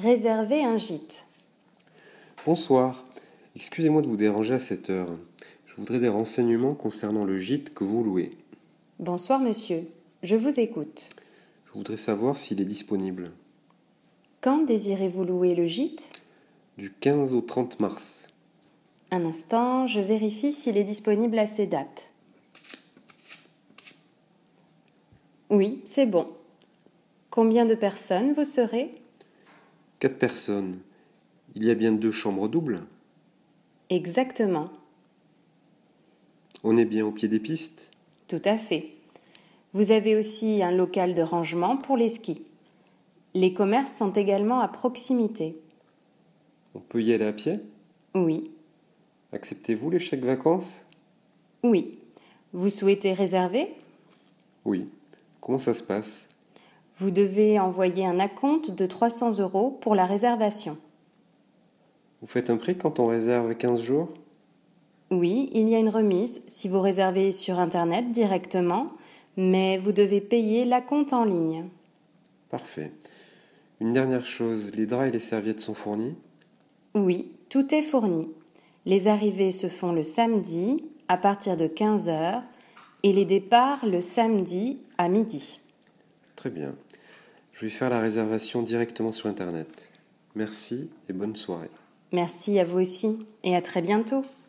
Réserver un gîte. Bonsoir, excusez-moi de vous déranger à cette heure. Je voudrais des renseignements concernant le gîte que vous louez. Bonsoir monsieur, je vous écoute. Je voudrais savoir s'il est disponible. Quand désirez-vous louer le gîte? Du 15 au 30 mars. Un instant, je vérifie s'il est disponible à ces dates. Oui, c'est bon. Combien de personnes vous serez? 4 personnes. Il y a bien 2 chambres doubles. Exactement, On est bien au pied des pistes. tout à fait. Vous avez aussi un local de rangement pour les skis. Les commerces sont également à proximité. On peut y aller à pied. Oui, Acceptez-vous les chèques vacances? oui. Vous souhaitez réserver? Oui. Comment ça se passe? Vous devez envoyer un acompte de 300 € pour la réservation. Vous faites un prix quand on réserve 15 jours? Oui, il y a une remise si vous réservez sur Internet directement, mais vous devez payer l'acompte en ligne. Parfait. Une dernière chose, les draps et les serviettes sont fournis? Oui, tout est fourni. Les arrivées se font le samedi à partir de 15 h et les départs le samedi à midi. Très bien. Je vais faire la réservation directement sur Internet. Merci et bonne soirée. Merci à vous aussi et à très bientôt.